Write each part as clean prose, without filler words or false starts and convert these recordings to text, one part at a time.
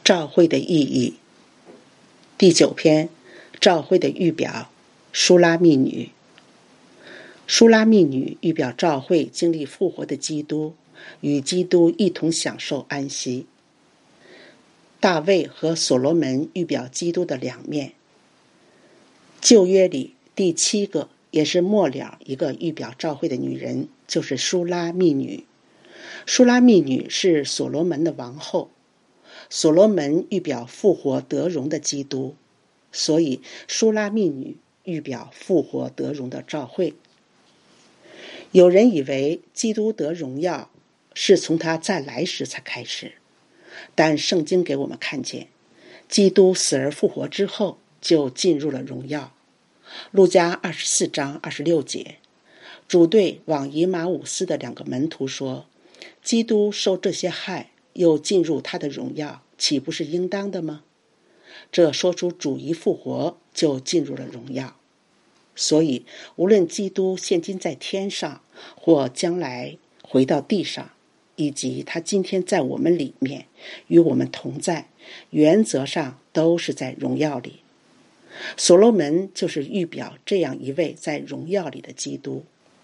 召会的意义。第9篇，召会的预表，书拉密女。书拉密女预表召会经历复活的基督，与基督一同享受安息。大卫和所罗门预表基督的两面。旧约里第7个也是末了一个预表召会的女人，就是书拉密女。书拉密女是所罗门的王后，所罗门预表复活得荣的基督，所以书拉密女预表复活得荣的召会。有人以为基督得荣耀是从他再来时才开始，但圣经给我们看见，基督死而复活之后就进入了荣耀。路加24章26节，主对往以马忤斯的2个门徒说，基督受这些害又进入他的荣耀，岂不是应当的吗？这说出主一复活就进入了荣耀。所以无论基督现今在天上，或将来回到地上，以及他今天在我们里面与我们同在，原则上都是在荣耀里。所罗门就是预表这样一位在荣耀里的基督。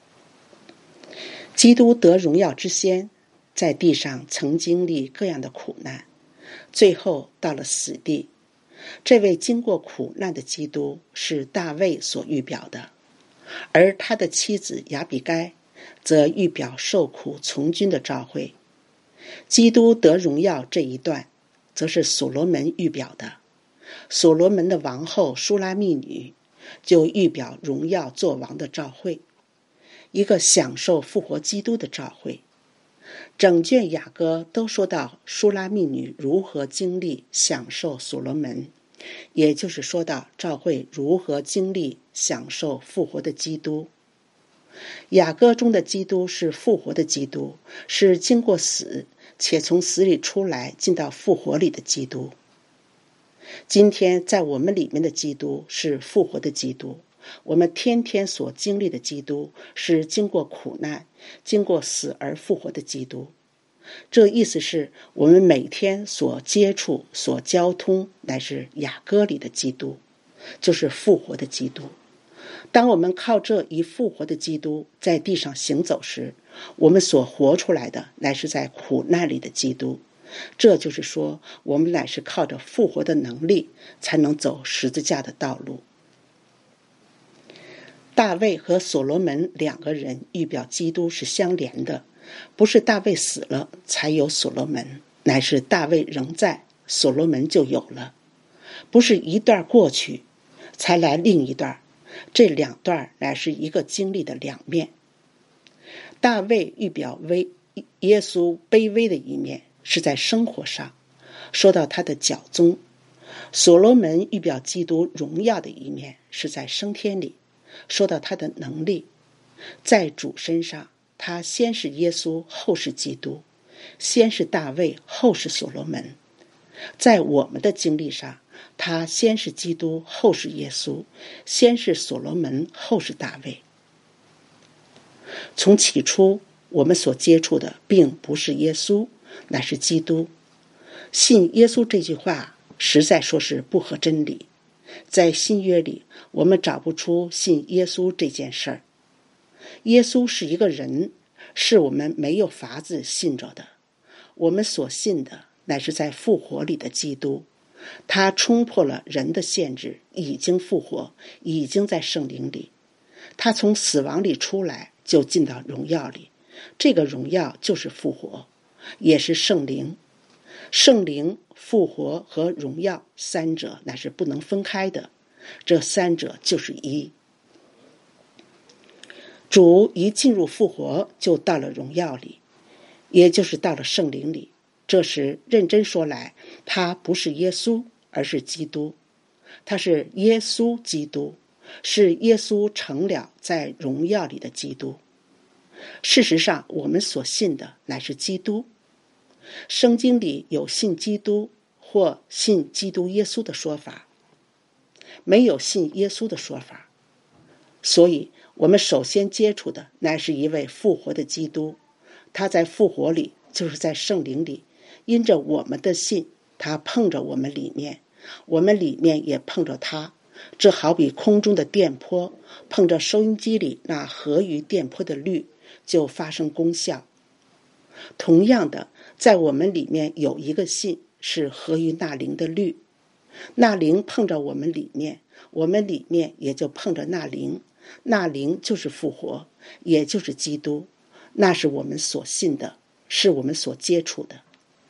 基督得荣耀之先，在地上曾经历各样的苦难，最后到了死地。这位经过苦难的基督是大卫所预表的，而他的妻子亚比该则预表受苦从军的召会。基督得荣耀这一段则是所罗门预表的，所罗门的王后书拉密女就预表荣耀作王的召会，一个享受复活基督的召会。整卷雅歌都说到书拉密女如何经历享受所罗门，也就是说到召会如何经历享受复活的基督。雅歌中的基督是复活的基督，是经过死且从死里出来进到复活里的基督。今天在我们里面的基督是复活的基督，我们天天所经历的基督是经过苦难，经过死而复活的基督。这意思是我们每天所接触所交通乃是雅歌里的基督，就是复活的基督。当我们靠这一复活的基督在地上行走时，我们所活出来的乃是在苦难里的基督。这就是说，我们乃是靠着复活的能力才能走十字架的道路。大卫和所罗门2个人预表基督是相连的，不是大卫死了才有所罗门，乃是大卫仍在，所罗门就有了。不是一段过去才来另一段，这2段乃是一个经历的2面。大卫预表耶稣卑微的一面，是在生活上，说到他的脚踪。所罗门预表基督荣耀的一面，是在升天里，说到他的能力。在主身上，他先是耶稣，后是基督；先是大卫，后是所罗门。在我们的经历上，他先是基督，后是耶稣；先是所罗门，后是大卫。从起初我们所接触的并不是耶稣，乃是基督。信耶稣这句话实在说是不合真理。在新约里，我们找不出信耶稣这件事儿。耶稣是一个人，是我们没有法子信着的。我们所信的乃是在复活里的基督，他冲破了人的限制，已经复活，已经在圣灵里。他从死亡里出来，就进到荣耀里。这个荣耀就是复活，也是圣灵。圣灵、复活和荣耀3者乃是不能分开的，这3者就是一。主一进入复活，就到了荣耀里，也就是到了圣灵里。这时认真说来，他不是耶稣，而是基督。他是耶稣基督，是耶稣成了在荣耀里的基督。事实上，我们所信的乃是基督。圣经里有信基督或信基督耶稣的说法，没有信耶稣的说法。所以我们首先接触的乃是一位复活的基督，他在复活里，就是在圣灵里，因着我们的信， 他碰着我们里面，我们里面也碰着他。这好比空中的电波碰着收音机里那合于电波的律，就发生功效。同样的，在我们里面有一个信是合于那灵的律，那灵碰着我们里面，我们里面也就碰着那灵，那灵就是复活，也就是基督，那是我们所信的，是我们所接触的。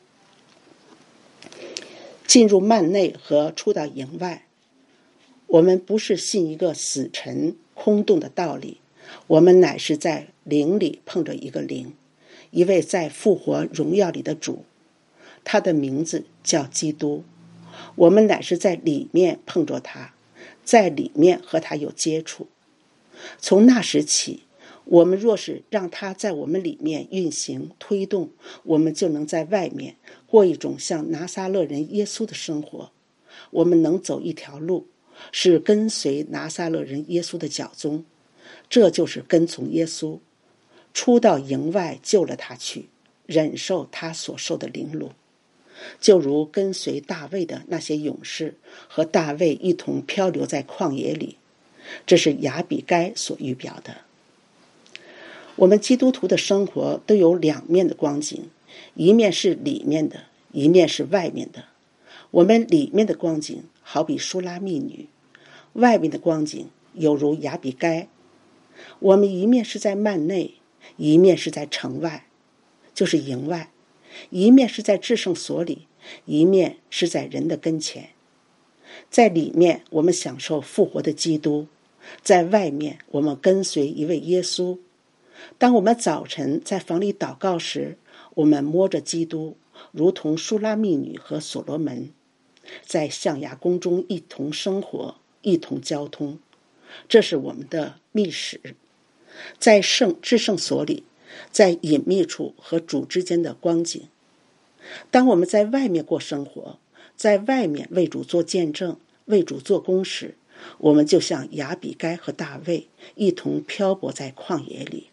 进入幔内和出到营外，我们不是信一个死沉空洞的道理，我们乃是在灵里碰着一个灵，一位在复活荣耀里的主，他的名字叫基督。我们乃是在里面碰着他，在里面和他有接触。从那时起，我们若是让他在我们里面运行推动，我们就能在外面过一种像拿撒勒人耶稣的生活。我们能走一条路，是跟随拿撒勒人耶稣的脚踪，这就是跟从耶稣，出到营外救了他去，忍受他所受的凌辱。就如跟随大卫的那些勇士和大卫一同漂流在旷野里，这是亚比该所预表的。我们基督徒的生活都有两面的光景，一面是里面的，一面是外面的。我们里面的光景好比书拉密女，外面的光景有如亚比该。我们一面是在幔内，一面是在城外，就是营外；一面是在至圣所里，一面是在人的跟前。在里面我们享受复活的基督，在外面我们跟随一位耶稣。当我们早晨在房里祷告时，我们摸着基督，如同书拉密女和所罗门，在象牙宫中一同生活，一同交通。这是我们的密室。在至圣所里，在隐秘处和主之间的光景。当我们在外面过生活，在外面为主做见证，为主做工时，我们就像亚比该和大卫一同漂泊在旷野里。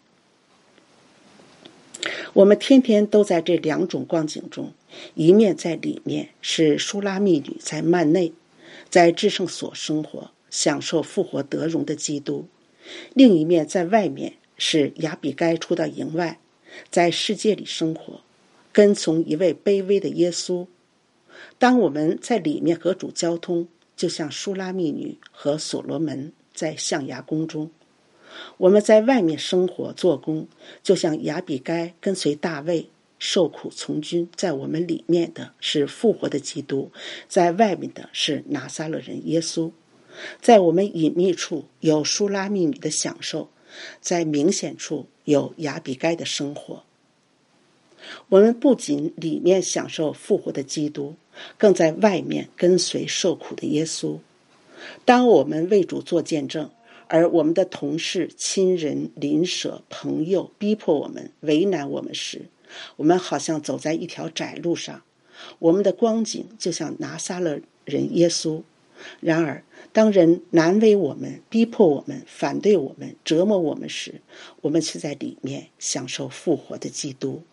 我们天天都在这两种光景中，一面在里面是书拉密女在幔内，在至圣所生活，享受复活得荣的基督；另一面在外面是亚比该出到营外，在世界里生活，跟从一位卑微的耶稣。当我们在里面和主交通，就像书拉密女和所罗门在象牙宫中；我们在外面生活做工，就像亚比该跟随大卫受苦从军。在我们里面的是复活的基督，在外面的是拿撒勒人耶稣。在我们隐秘处有书拉密女的享受，在明显处有亚比该的生活。我们不仅里面享受复活的基督，更在外面跟随受苦的耶稣。当我们为主做见证，而我们的同事、亲人、邻舍、朋友逼迫我们、为难我们时，我们好像走在一条窄路上，我们的光景就像拿撒勒人耶稣。然而当人难为我们、逼迫我们、反对我们、折磨我们时，我们却在里面享受复活的基督。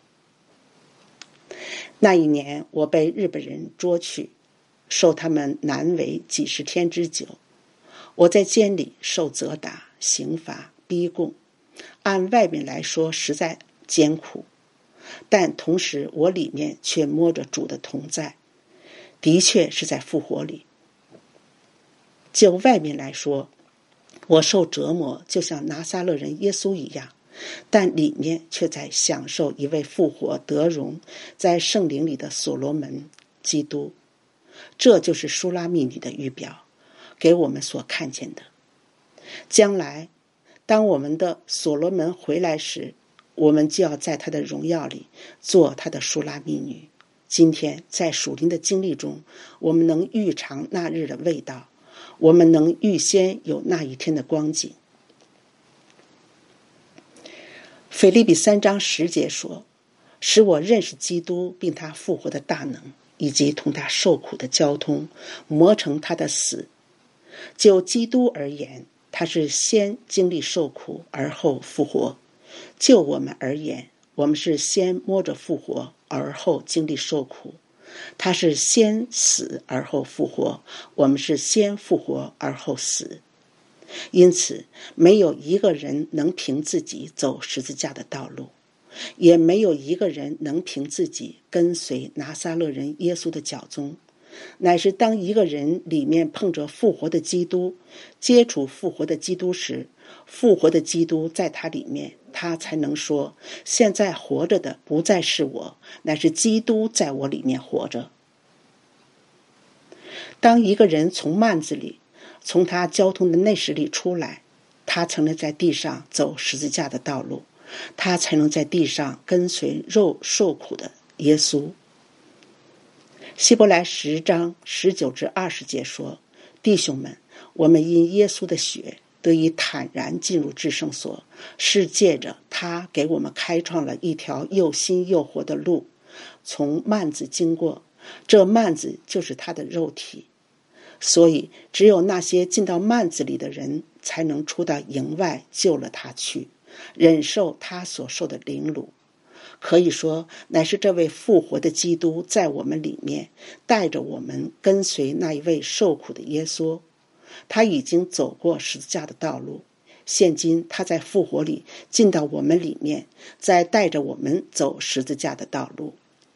那一年我被日本人捉去，受他们难为几十天之久。我在监里受责打、刑罚、逼供，按外面来说实在艰苦，但同时我里面却摸着主的同在，的确是在复活里。就外面来说，我受折磨就像拿撒勒人耶稣一样，但里面却在享受一位复活得荣在圣灵里的所罗门基督。这就是书拉密女的预表，给我们所看见的。将来当我们的所罗门回来时，我们就要在他的荣耀里做他的书拉密女。今天在属灵的经历中，我们能预尝那日的味道，我们能预先有那一天的光景。腓立比3章10节说，使我认识基督并他复活的大能，以及同他受苦的交通，磨成他的死。就基督而言，他是先经历受苦而后复活；就我们而言，我们是先摸着复活而后经历受苦。 他是先死而后复活，我们是先复活而后死。因此，没有一个人能凭自己走十字架的道路，也没有一个人能凭自己跟随拿撒勒人耶稣的脚踪，乃是当一个人里面碰着复活的基督，接触复活的基督时，复活的基督在他里面，他才能说，现在活着的不再是我，乃是基督在我里面活着。当一个人从幔子里，从他交通的内室里出来，他才能在地上走十字架的道路，他才能在地上跟随肉受苦的耶稣。希伯来10章19至20节说，弟兄们，我们因耶稣的血得以坦然进入至圣所，是借着他给我们开创了一条又新又活的路，从幔子经过，这幔子就是他的肉体。所以只有那些进到幔子里的人，才能出到营外救了他去，忍受他所受的凌辱。可以说，乃是这位复活的基督在我们里面，带着我们跟随那一位受苦的耶稣。他已经走过十字架的道路，现今他在复活里进到我们里面，再带着我们走十字架的道路。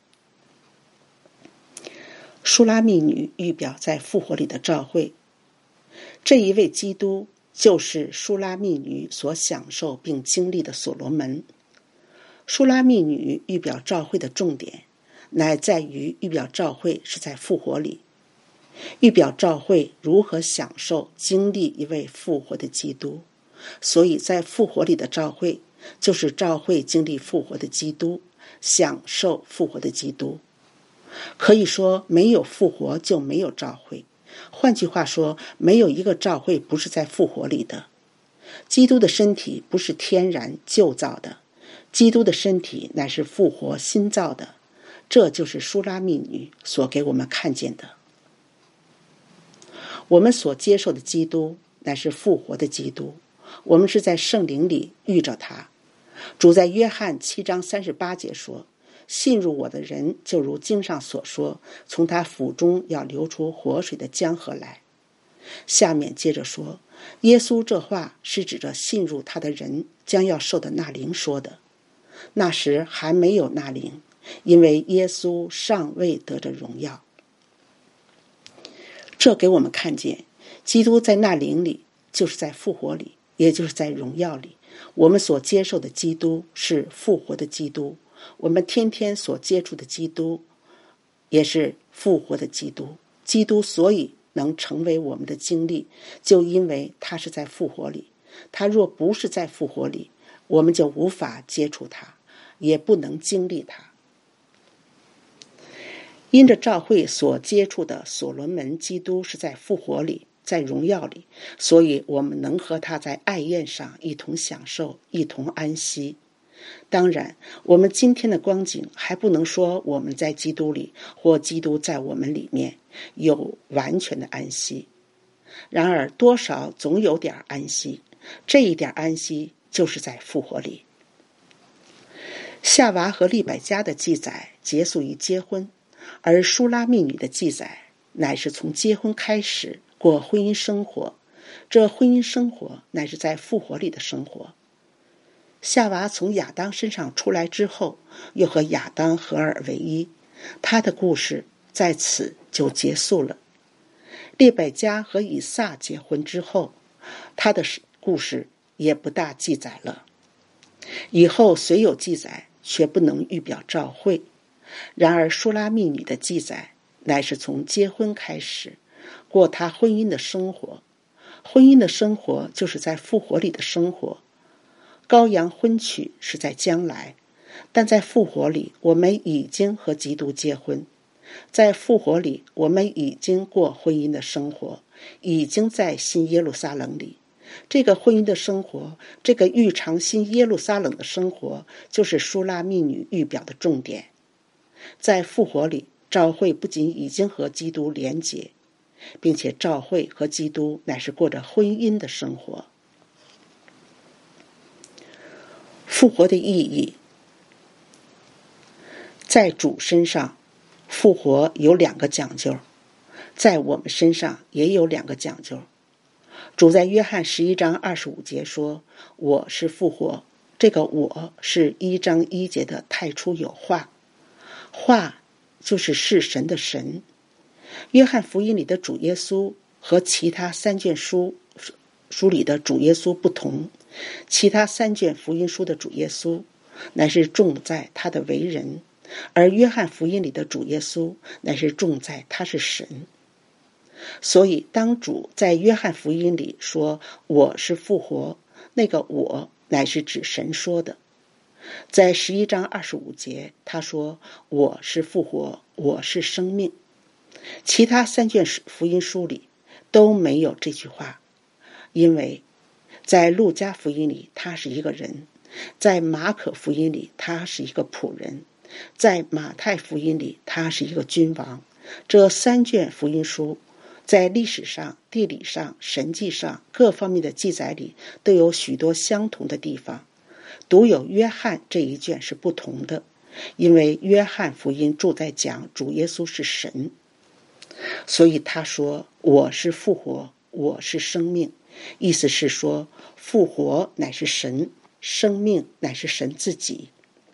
书拉密女预表在复活里的召会，这一位基督就是书拉密女所享受并经历的所罗门。书拉密女预表召会的重点，乃在于预表召会是在复活里，预表召会如何享受经历一位复活的基督。所以在复活里的召会，就是召会经历复活的基督，享受复活的基督。可以说，没有复活就没有召会。换句话说，没有一个召会不是在复活里的。基督的身体不是天然旧造的，基督的身体乃是复活新造的。这就是书拉密女所给我们看见的。我们所接受的基督乃是复活的基督，我们是在圣灵里遇着他。主在约翰7章38节说，信入我的人，就如经上所说，从他腹中要流出活水的江河来。下面接着说，耶稣这话是指着信入他的人将要受的那灵说的。那时还没有那灵，因为耶稣尚未得着荣耀。这给我们看见，基督在那灵里，就是在复活里，也就是在荣耀里。我们所接受的基督是复活的基督，我们天天所接触的基督也是复活的基督。基督所以能成为我们的经历，就因为他是在复活里。他若不是在复活里，我们就无法接触他，也不能经历他。因着召会所接触的所罗门基督是在复活里，在荣耀里，所以我们能和他在爱宴上一同享受，一同安息。当然，我们今天的光景还不能说我们在基督里，或基督在我们里面有完全的安息。然而多少总有点安息，这一点安息就是在复活里。夏娃和利百加的记载结束于结婚，而书拉密女的记载乃是从结婚开始过婚姻生活，这婚姻生活乃是在复活里的生活。夏娃从亚当身上出来之后，又和亚当合二为一，他的故事在此就结束了。利百加和以撒结婚之后，他的故事也不大记载了。以后虽有记载，却不能预表召会。然而书拉密女的记载乃是从结婚开始过她婚姻的生活，婚姻的生活就是在复活里的生活。羔羊婚娶是在将来，但在复活里我们已经和基督结婚，在复活里我们已经过婚姻的生活，已经在新耶路撒冷里。这个婚姻的生活，这个预尝新耶路撒冷的生活，就是书拉密女预表的重点。在复活里，召会不仅已经和基督连结，并且召会和基督乃是过着婚姻的生活。复活的意义，在主身上， 复活有2个讲究，在我们身上也有2个讲究。主在约翰11章25节说，我是复活，这个我是1章1节的太初有话，话就是神的神。约翰福音里的主耶稣和其他3卷书里的主耶稣不同，其他3卷福音书的主耶稣乃是重在他的为人，而约翰福音里的主耶稣乃是重在他是神。所以当主在约翰福音里说我是复活，那个我乃是指神说的。在11章25节他说我是复活，我是生命。其他3卷福音书里都没有这句话，因为在路加福音里他是一个人，在马可福音里他是一个仆人，在马太福音里他是一个君王。这3卷福音书在历史上、地理上、神迹上各方面的记载里都有许多相同的地方，独有约翰这一卷是不同的，因为约翰福音住在讲主耶稣是神，所以他说我是复活，我是生命，意思是说复活乃是神，生命乃是神自己。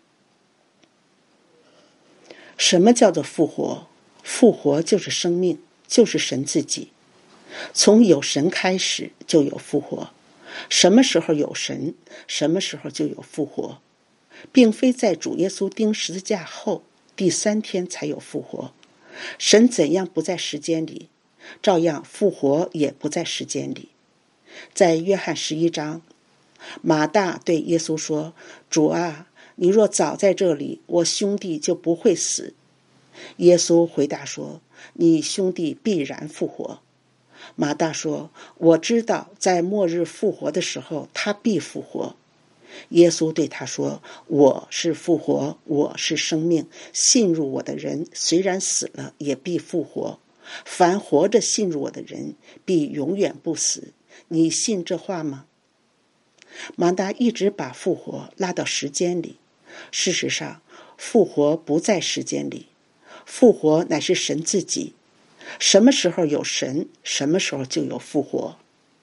什么叫做复活？复活就是生命，就是神自己。从有神开始就有复活，什么时候有神，什么时候就有复活，并非在主耶稣钉十字架后第3天才有复活。神怎样不在时间里，照样复活也不在时间里。在约翰11章，马大对耶稣说，主啊，你若早在这里，我兄弟就不会死。耶稣回答说，你兄弟必然复活。马大说，我知道在末日复活的时候他必复活。耶稣对他说，我是复活，我是生命，信入我的人虽然死了也必复活，凡活着信入我的人必永远不死。你信这话吗？马大一直把复活拉到时间里，事实上复活不在时间里，复活乃是神自己，什么时候有神，什么时候就有复活。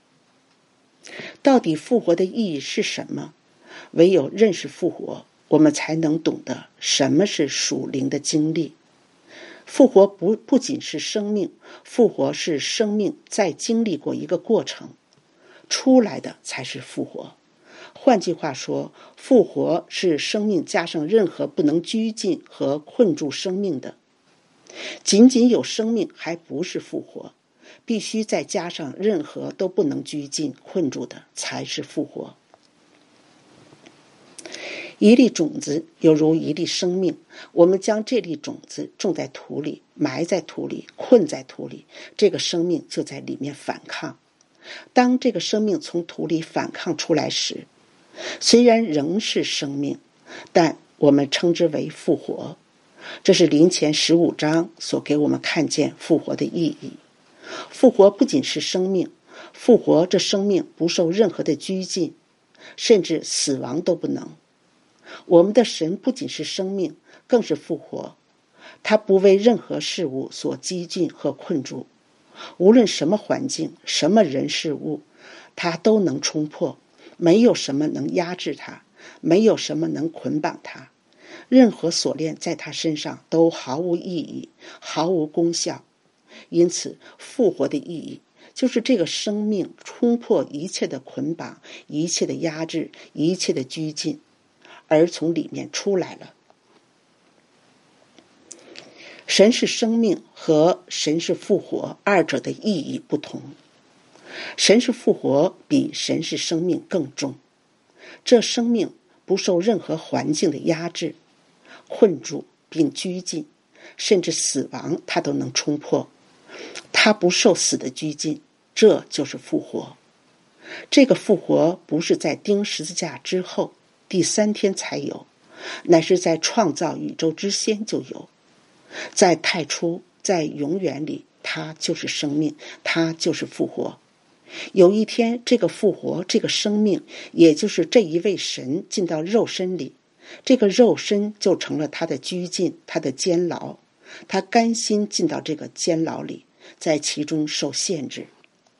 到底复活的意义是什么？唯有认识复活，我们才能懂得什么是属灵的经历。复活不仅是生命，复活是生命再经历过一个过程，出来的才是复活。换句话说，复活是生命加上任何不能拘禁和困住生命的。仅仅有生命还不是复活，必须再加上任何都不能拘禁困住的才是复活。一粒种子犹如一粒生命，我们将这粒种子种在土里，埋在土里，困在土里，这个生命就在里面反抗。当这个生命从土里反抗出来时，虽然仍是生命，但我们称之为复活。这是林前15章所给我们看见复活的意义。复活不仅是生命，复活这生命不受任何的拘禁，甚至死亡都不能。我们的神不仅是生命，更是复活，他不为任何事物所拘禁和困住，无论什么环境，什么人事物，他都能冲破，没有什么能压制他，没有什么能捆绑他，任何锁链在他身上都毫无意义，毫无功效。因此复活的意义就是这个生命冲破一切的捆绑，一切的压制，一切的拘禁，而从里面出来了。神是生命和神是复活二者的意义不同。神是复活比神是生命更重，这生命不受任何环境的压制、困住并拘禁，甚至死亡它都能冲破，它不受死的拘禁，这就是复活。这个复活不是在钉十字架之后第3天才有，乃是在创造宇宙之先就有。在太初，在永远里，它就是生命，它就是复活。有一天，这个复活，这个生命，也就是这一位神进到肉身里，这个肉身就成了他的拘禁，他的监牢， 他甘心进到这个监牢里，在其中受限制。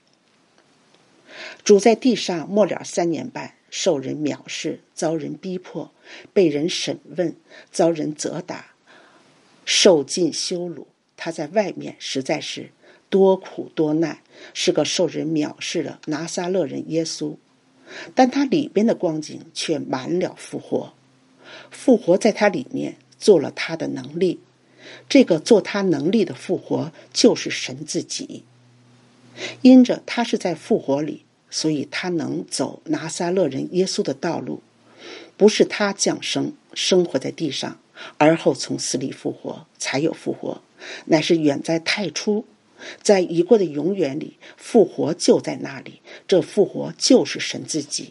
主在地上末了3年半，受人藐视，遭人逼迫，被人审问，遭人责打，受尽羞辱。他在外面实在是多苦多难，是个受人藐视的拿撒勒人耶稣。但他里边的光景却满了复活。复活在他里面做了他的能力，这个做他能力的复活就是神自己。因着他是在复活里，所以他能走拿撒勒人耶稣的道路。不是他降生生活在地上，而后从死里复活才有复活，乃是远在太初，在已过的永远里，复活就在那里。这复活就是神自己。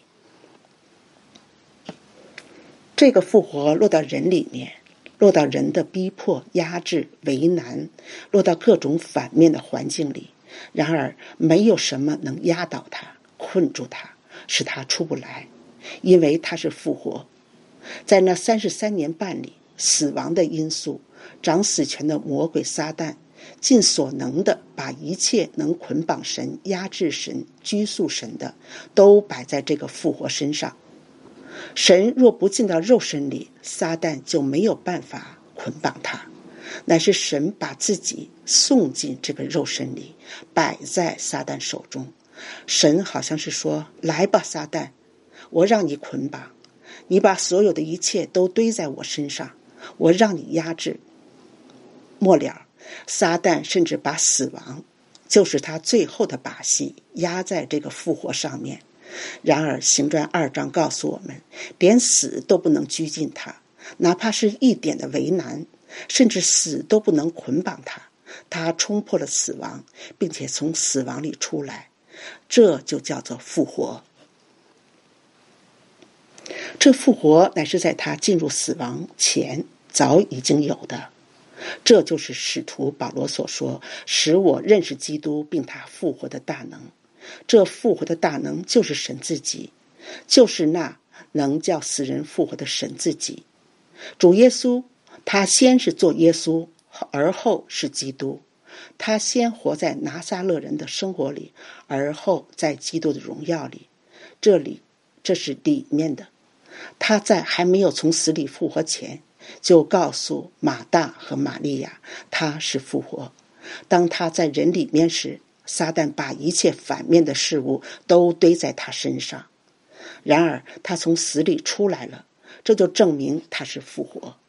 这个复活落到人里面，落到人的逼迫、压制、为难，落到各种反面的环境里。然而没有什么能压倒他、困住他，使他出不来，因为他是复活。在那33年半里，死亡的因素、掌死权的魔鬼撒旦，尽所能的把一切能捆绑神、压制神、拘束神的，都摆在这个复活身上。神若不进到肉身里，撒旦就没有办法捆绑他，乃是神把自己送进这个肉身里，摆在撒旦手中。神好像是说，来吧，撒旦，我让你捆绑，你把所有的一切都堆在我身上，我让你压制。末了，撒旦甚至把死亡，就是他最后的把戏，压在这个复活上面。然而行传2章告诉我们，连死都不能拘禁他，哪怕是一点的为难，甚至死都不能捆绑他。他冲破了死亡，并且从死亡里出来，这就叫做复活。这复活乃是在他进入死亡前早已经有的。这就是使徒保罗所说，使我认识基督并他复活的大能。这复活的大能就是神自己，就是那能叫死人复活的神自己。主耶稣，他先是做耶稣，而后是基督。他先活在拿撒勒人的生活里，而后在基督的荣耀里。这是里面的。他在还没有从死里复活前，就告诉马大和玛利亚，他是复活。当他在人里面时，撒旦把一切反面的事物都堆在他身上。然而他从死里出来了，这就证明他是复活。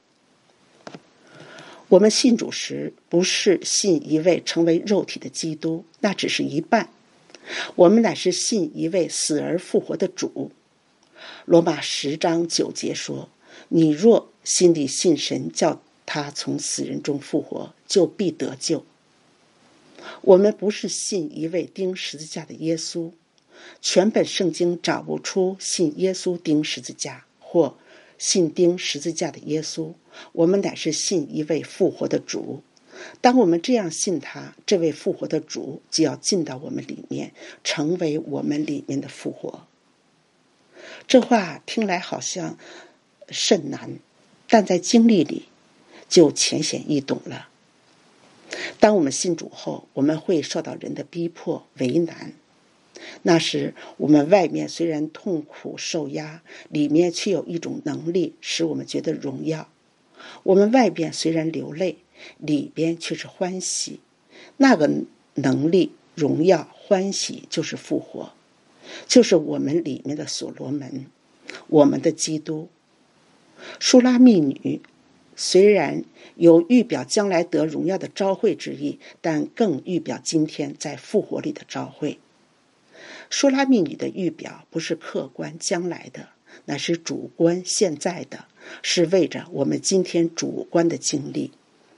我们信主时，不是信一位成为肉体的基督，那只是一半。我们乃是信一位死而复活的主。罗马10章9节说，你若心里信神，叫他从死人中复活，就必得救。我们不是信一位钉十字架的耶稣，全本圣经找不出信耶稣钉十字架或信钉十字架的耶稣。我们乃是信一位复活的主。当我们这样信他，这位复活的主就要进到我们里面，成为我们里面的复活。这话听来好像甚难，但在经历里就浅显易懂了。当我们信主后，我们会受到人的逼迫、为难。那时我们外面虽然痛苦受压，里面却有一种能力使我们觉得荣耀。我们外边虽然流泪，里边却是欢喜。那个能力、荣耀、欢喜就是复活，就是我们里面的所罗门，我们的基督。书拉密女虽然有预表将来得荣耀的召会之意，但更预表今天在复活里的召会。书拉密女的预表不是客观将来的，乃是主观现在的，是为着我们今天主观的经历。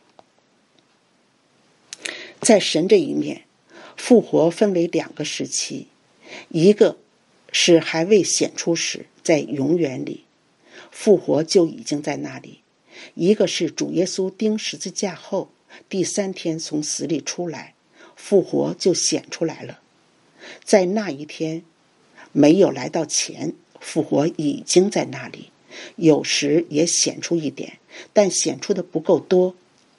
在神这一面，复活分为2个时期，一个是还未显出时，在永远里，复活就已经在那里；一个是主耶稣钉十字架后，第3天从死里出来，复活就显出来了。在那一天没有来到前，复活已经在那里，有时也显出一点，但显出的不够多。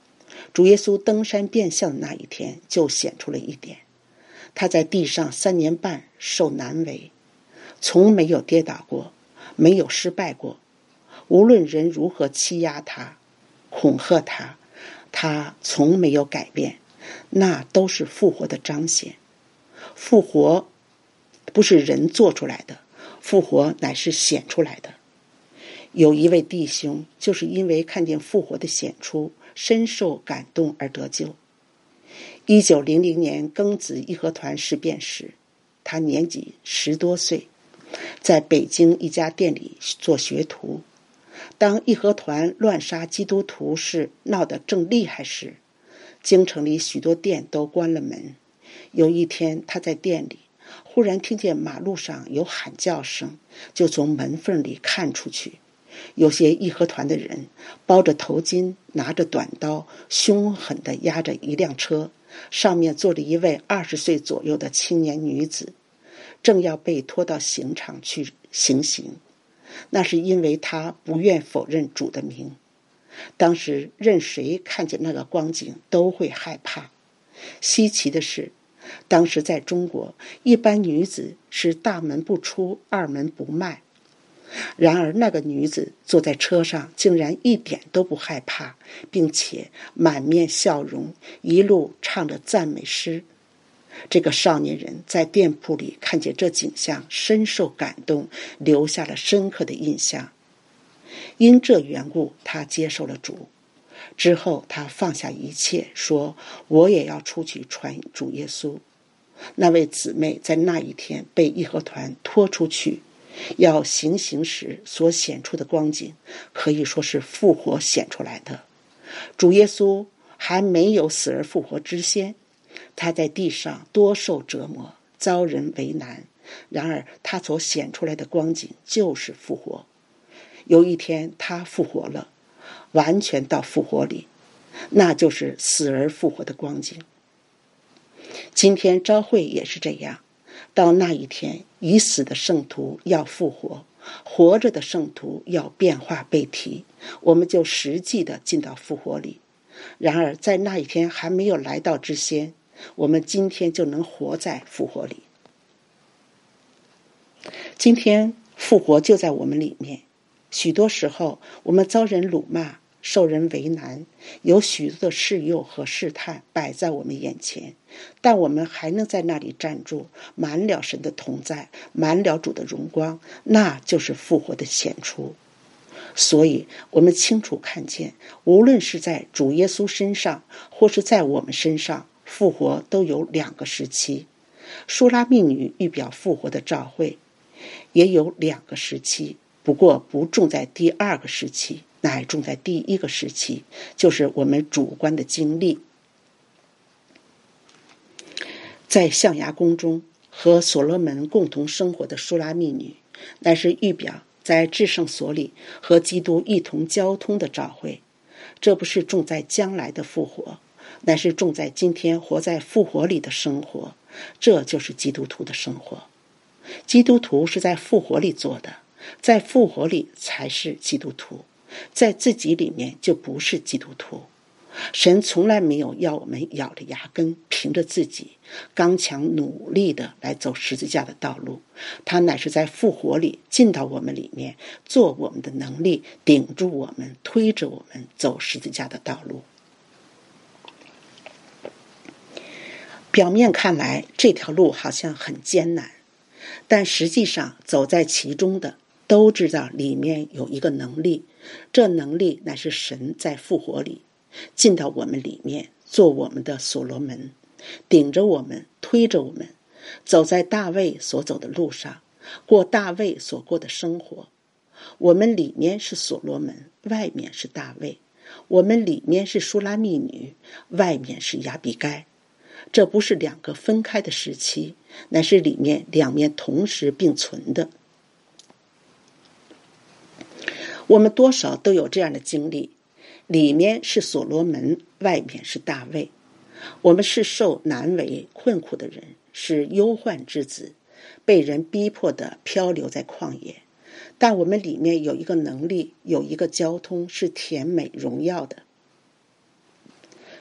主耶稣登山变相的那一天就显出了一点，他在地上3年半受难为，从没有跌倒过，没有失败过，无论人如何欺压他、恐吓他，他从没有改变，那都是复活的彰显。复活不是人做出来的，复活乃是显出来的。有一位弟兄就是因为看见复活的显出，深受感动而得救。1900年庚子义和团事变时，他年纪10多岁，在北京一家店里做学徒。当义和团乱杀基督徒事闹得正厉害时，京城里许多店都关了门。有一天他在店里，忽然听见马路上有喊叫声，就从门缝里看出去，有些义和团的人包着头巾，拿着短刀，凶狠地压着一辆车，上面坐着一位20岁左右的青年女子，正要被拖到刑场去行刑。那是因为她不愿否认主的名。当时任谁看见那个光景都会害怕。稀奇的是，当时在中国，一般女子是大门不出，二门不迈。然而那个女子坐在车上竟然一点都不害怕，并且满面笑容，一路唱着赞美诗。这个少年人在店铺里看见这景象，深受感动，留下了深刻的印象。因这缘故，他接受了主。之后他放下一切，说我也要出去传主耶稣。那位姊妹在那一天被义和团拖出去要行刑时所显出的光景，可以说是复活显出来的。主耶稣还没有死而复活之先，他在地上多受折磨，遭人为难，然而他所显出来的光景就是复活。有一天他复活了，完全到复活里，那就是死而复活的光景。今天召会也是这样，到那一天，已死的圣徒要复活，活着的圣徒要变化被提，我们就实际的进到复活里。然而在那一天还没有来到之先，我们今天就能活在复活里。今天复活就在我们里面。许多时候我们遭人辱骂，受人为难，有许多的试诱和试探摆在我们眼前，但我们还能在那里站住，满了神的同在，满了主的荣光，那就是复活的显出。所以我们清楚看见，无论是在主耶稣身上，或是在我们身上，复活都有2个时期。书拉密女预表复活的召会也有2个时期，不过不重在第2个时期，乃重在第1个时期，就是我们主观的经历。在象牙宫中和所罗门共同生活的书拉密女，乃是预表在至圣所里和基督一同交通的召会。这不是重在将来的复活，乃是重在今天活在复活里的生活，这就是基督徒的生活。基督徒是在复活里做的，在复活里才是基督徒，在自己里面就不是基督徒。神从来没有要我们咬着牙根，凭着自己刚强努力的来走十字架的道路，他乃是在复活里进到我们里面，做我们的能力，顶住我们，推着我们走十字架的道路。表面看来这条路好像很艰难，但实际上走在其中的都知道里面有一个能力，这能力乃是神在复活里进到我们里面，做我们的所罗门，顶着我们，推着我们，走在大卫所走的路上，过大卫所过的生活。我们里面是所罗门，外面是大卫；我们里面是书拉密女，外面是亚比该。这不是2个分开的时期，乃是里面2面同时并存的。我们多少都有这样的经历，里面是所罗门，外面是大卫。我们是受难为困苦的人，是忧患之子，被人逼迫的漂流在旷野，但我们里面有一个能力，有一个交通，是甜美荣耀的。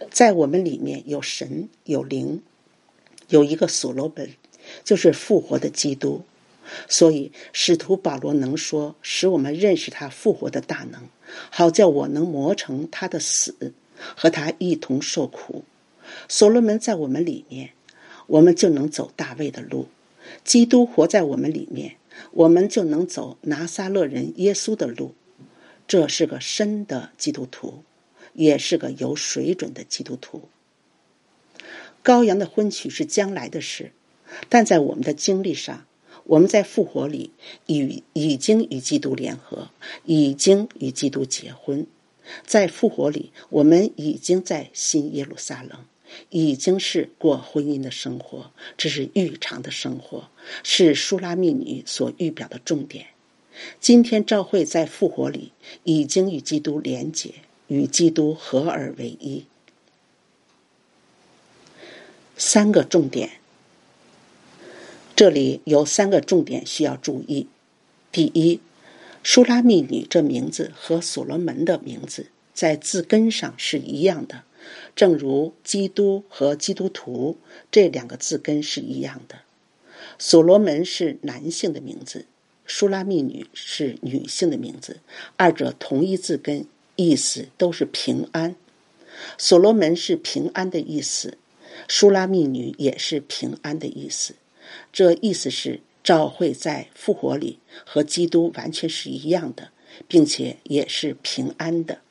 在我们里面有神，有灵，有一个所罗门，就是复活的基督。所以使徒保罗能说，使我们认识他复活的大能，好叫我能磨成他的死，和他一同受苦。所罗门在我们里面，我们就能走大卫的路；基督活在我们里面，我们就能走拿撒勒人耶稣的路。这是个深的基督徒，也是个有水准的基督徒。羔羊的婚娶是将来的事，但在我们的经历上，我们在复活里已经与基督联合，已经与基督结婚。在复活里，我们已经在新耶路撒冷，已经是过婚姻的生活，这是预尝的生活，是书拉密女所预表的重点。今天教会在复活里已经与基督连结，与基督合而为一。3个重点，这里有3个重点需要注意。第一，书拉密女这名字和所罗门的名字在字根上是一样的，正如基督和基督徒这2个字根是一样的。所罗门是男性的名字，书拉密女是女性的名字，二者同一字根，意思都是平安。所罗门是平安的意思，书拉密女也是平安的意思。这意思是教会在复活里和基督完全是一样的，并且也是平安的。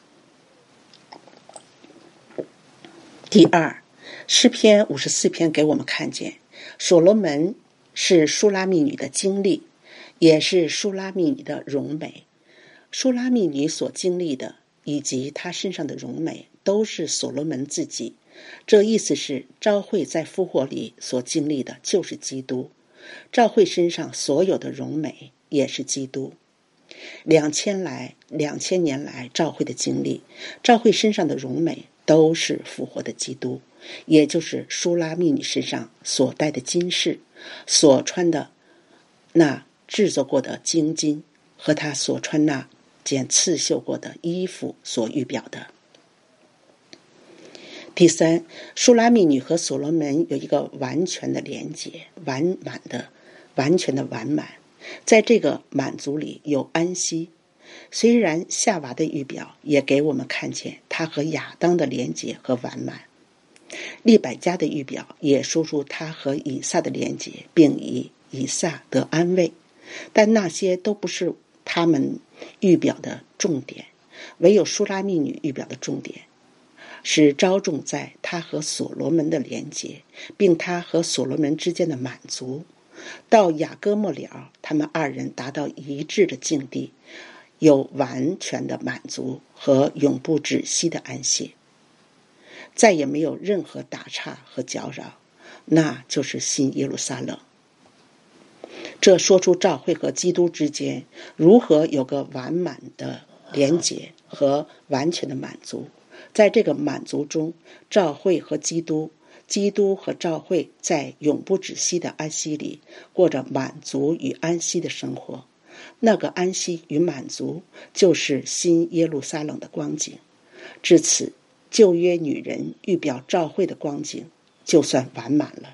第二，诗篇54篇给我们看见，所罗门是书拉密女的经历，也是书拉密女的荣美。书拉密女所经历的以及她身上的荣美都是所罗门自己。这意思是教会在复活里所经历的就是基督，教会身上所有的荣美也是基督。2000年来教会的经历，教会身上的荣美都是复活的基督，也就是书拉密女身上所戴的金饰，所穿的那制作过的精金，和她所穿那件刺绣过的衣服所预表的。第三，书拉密女和所罗门有一个完全的连结，完全的完满。在这个满足里有安息。虽然夏娃的预表也给我们看见她和亚当的连结和完满，利百加的预表也说出她和以撒的连结，并以以撒得安慰，但那些都不是他们预表的重点，唯有书拉密女预表的重点是着重在他和所罗门的连结，并他和所罗门之间的满足。到雅各末了，他们2人达到一致的境地，有完全的满足和永不止息的安息，再也没有任何打岔和搅扰，那就是新耶路撒冷。这说出教会和基督之间如何有个完满的连结和完全的满足。在这个满足中，教会和基督和教会在永不止息的安息里过着满足与安息的生活。那个安息与满足就是新耶路撒冷的光景。至此，旧约女人预表教会的光景就算完满了。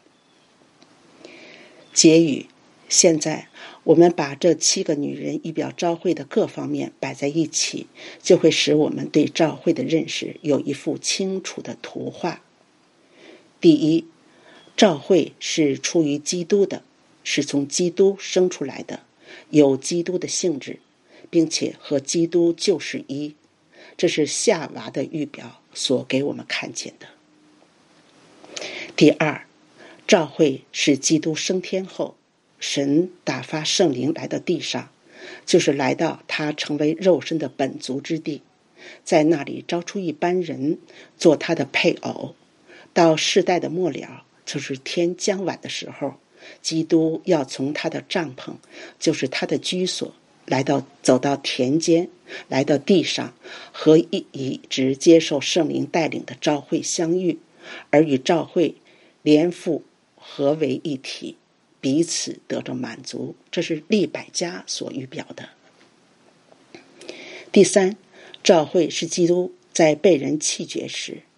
结语，现在我们把这7个女人预表教会的各方面摆在一起，就会使我们对教会的认识有一幅清楚的图画。第一，教会是出于基督的，是从基督生出来的，有基督的性质，并且和基督就是一。这是夏娃的预表所给我们看见的。第二，教会是基督升天后，神打发圣灵来到地上，就是来到他成为肉身的本族之地，在那里招出一班人做他的配偶。到世代的末了，就是天将晚的时候，基督要从他的帐篷，就是他的居所，走到田间，来到地上，和一直接受圣灵带领的教会相遇，而与教会连复合为一体，彼此得着满足。这是利百加所预表的。第三，教会是基督在被人弃绝时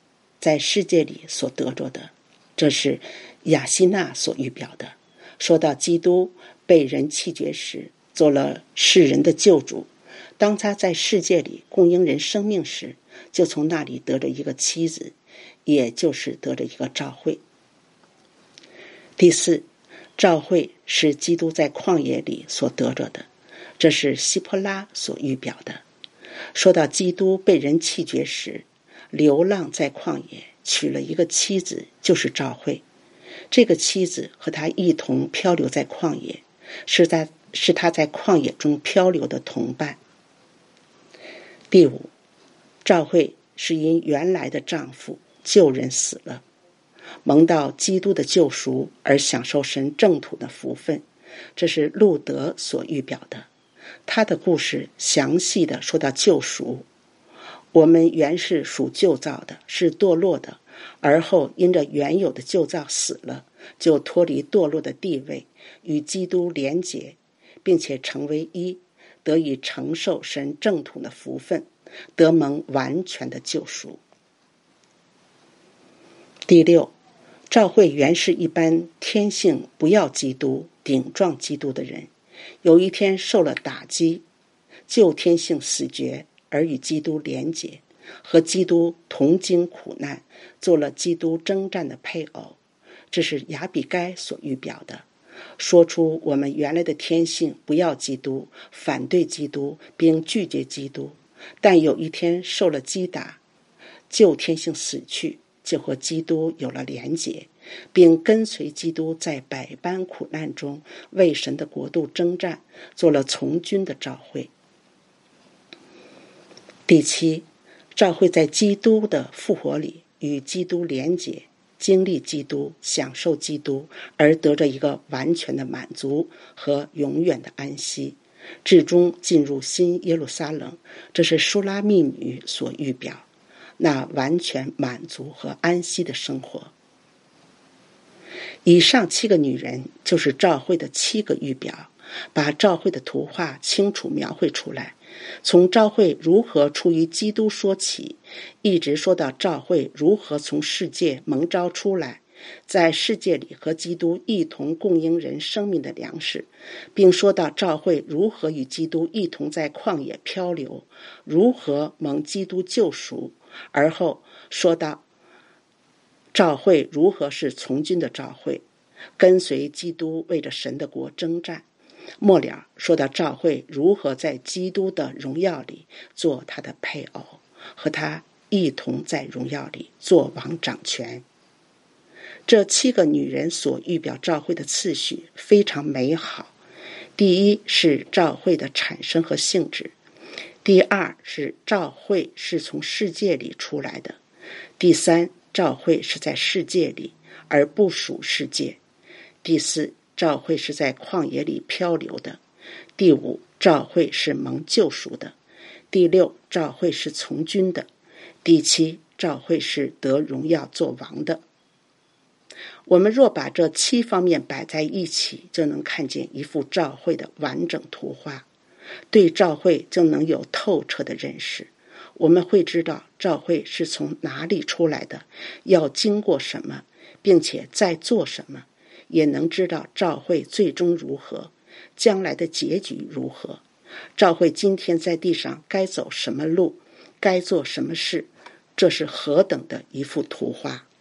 在世界里所得着的。这是雅西娜所预表的，说到基督被人弃绝时，做了世人的救主，当他在世界里供应人生命时，就从那里得着一个妻子，也就是得着一个召会。第四，召会是基督在旷野里所得着的，这是希波拉所预表的，说到基督被人弃绝时，流浪在旷野，娶了一个妻子，就是召会。这个妻子和他一同漂流在旷野，是他在旷野中漂流的同伴。第五，召会是因原来的丈夫旧人死了，蒙到基督的救赎而享受神正土的福分，这是路德所预表的。他的故事详细的说到救赎。我们原是属旧造的，是堕落的，而后因着原有的旧造死了，就脱离堕落的地位，与基督连结，并且成为一，得以承受神正统的福分，得蒙完全的救赎。第六，召会原是一般天性不要基督、顶撞基督的人，有一天受了打击，旧天性死绝，而与基督连结，和基督同经苦难，做了基督征战的配偶。这是亚比该所预表的，说出我们原来的天性不要基督，反对基督，并拒绝基督，但有一天受了击打，旧天性死去，就和基督有了连结，并跟随基督在百般苦难中为神的国度征战，做了从军的召会。第七，召会在基督的复活里与基督连结，经历基督，享受基督，而得着一个完全的满足和永远的安息，至终进入新耶路撒冷。这是书拉密女所预表那完全满足和安息的生活。以上7个女人就是召会的7个预表，把召会的图画清楚描绘出来，从召会如何出于基督说起，一直说到召会如何从世界蒙召出来，在世界里和基督一同供应人生命的粮食，并说到召会如何与基督一同在旷野漂流，如何蒙基督救赎，而后说到召会如何是从军的召会，跟随基督为着神的国征战。末了说到召会如何在基督的荣耀里做他的配偶，和他一同在荣耀里做王掌权。这7个女人所预表召会的次序非常美好。第一是召会的产生和性质，第二是召会是从世界里出来的，第三，召会是在世界里而不属世界，第四，召会是在旷野里漂流的，第五，召会是蒙救赎的，第六，召会是从军的，第七，召会是得荣耀做王的。我们若把这7方面摆在一起，就能看见一幅召会的完整图画，对召会就能有透彻的认识。我们会知道召会是从哪里出来的，要经过什么，并且在做什么，也能知道召会最终如何，将来的结局如何，召会今天在地上该走什么路，该做什么事，这是何等的一幅图画。